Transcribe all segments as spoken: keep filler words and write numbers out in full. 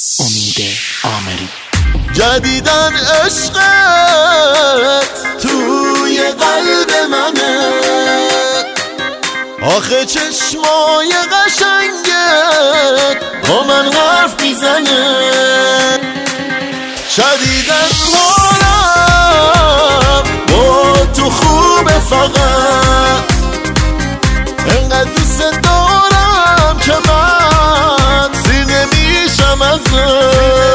امید آمری. جدیدن عشقت توی قلب منه، آخه چشمای قشنگت با من حرف میزنه. شدیدن حالم با تو خوبه، فقط انقدر دوست دارم که من سیر نمیشم ازت.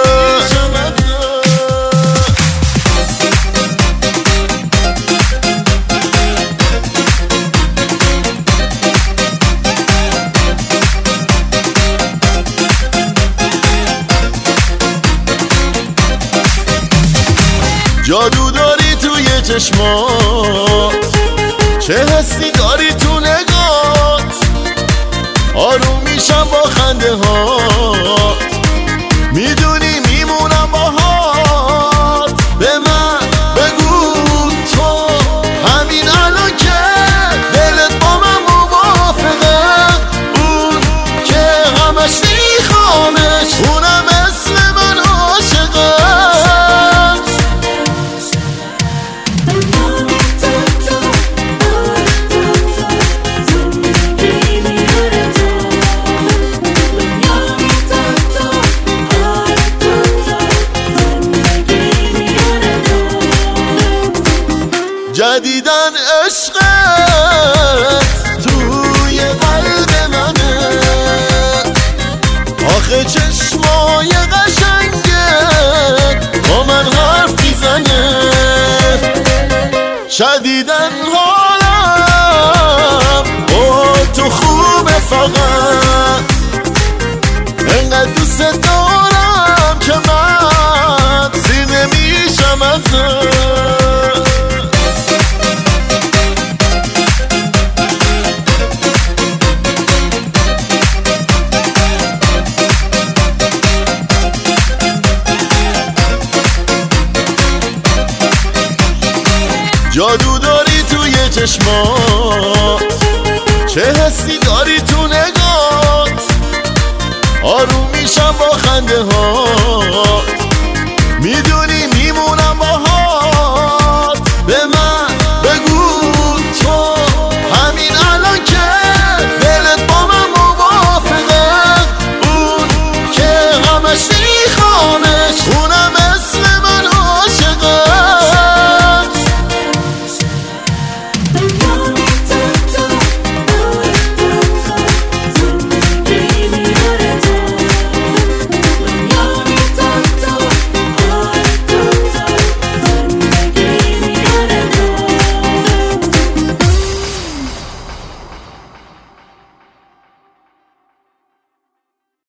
جادو داری توی چشمات، چه حسی داری تو نگات، آروم میشم با خنده هات، میدونی میمونم باهات. به من بگو تو همین الان که دلت با من موافقه، اون که همش میخوامش، اونم اسم من عاشقه. جدیدن عشقت توی قلب منه، آخه چشمای قشنگت با من حرف میزنه. شدیدن حالم با تو خوبه، فقط انقدر دوست دارم که من سیر نمیشم ازت. جادو داری توی چشمات، چه حسی داری تو نگات، آروم میشم با خنده ها،